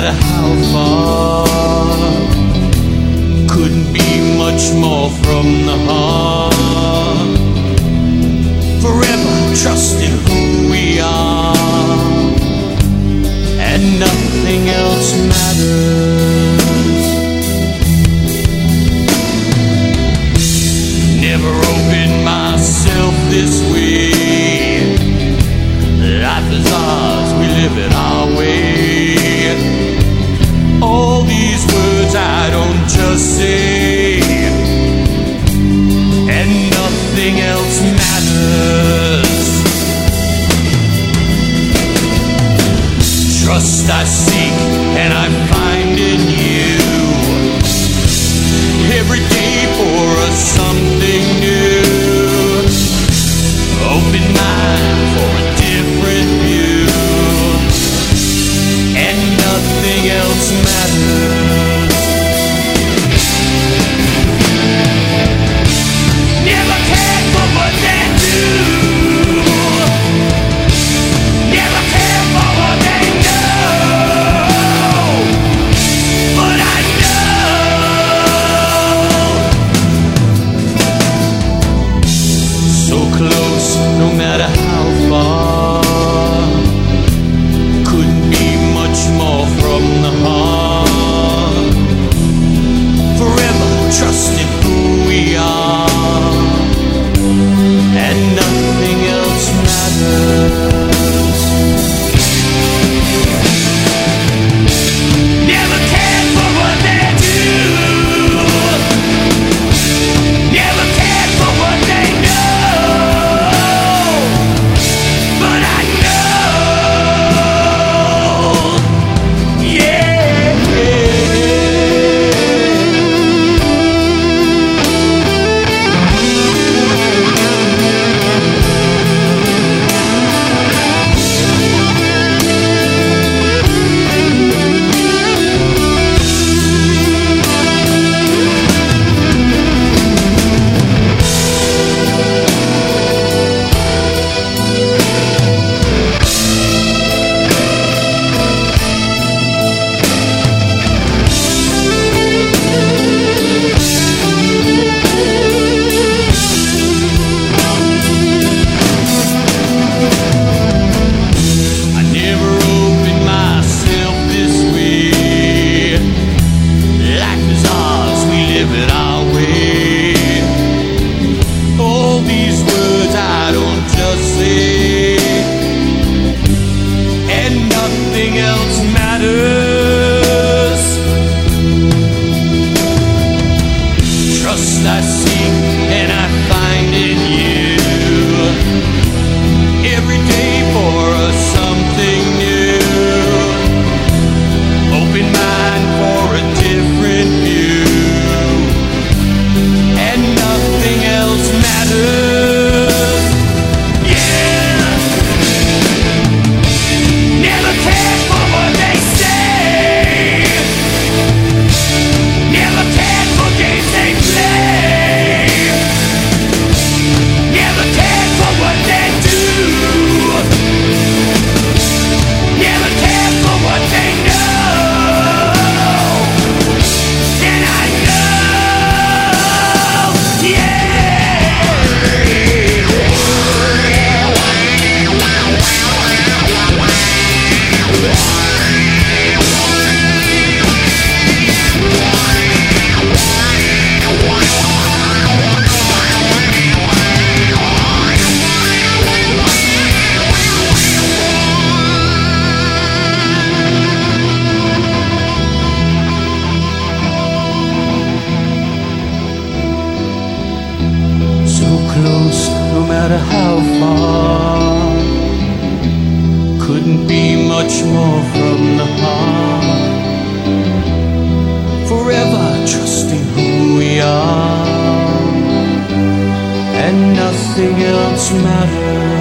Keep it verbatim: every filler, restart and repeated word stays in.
matter how far, couldn't be much more from the heart. Forever trusting who we are, and nothing else matters. Never opened myself this way. Life is ours, we live it our way. All these words I don't just say, and nothing else matters. Trust I seek and I find in you, every day for us something new. Open mind for a different view, and nothing else matters. Never cared for what they do, never cared for what they know, but I know. So close, no matter how far, couldn't be much more from the heart. Forever trusting who we are, and nothing else matters. Never cared for what they do, never cared for what they know, but I know, yeah. I never opened myself this way. Life is ours, we live it our way. All these words I don't just say, and nothing else matters. Trust I seek and I find in you, every day for us something new. Open mind for a different view, and nothing else matters. Yeah. Never cared for what they say, never cared for games they play, never cared for what they do, never cared for what they know, and I know, so close, no matter how far, couldn't be much more from the heart. Forever trusting who we are, and nothing else matters.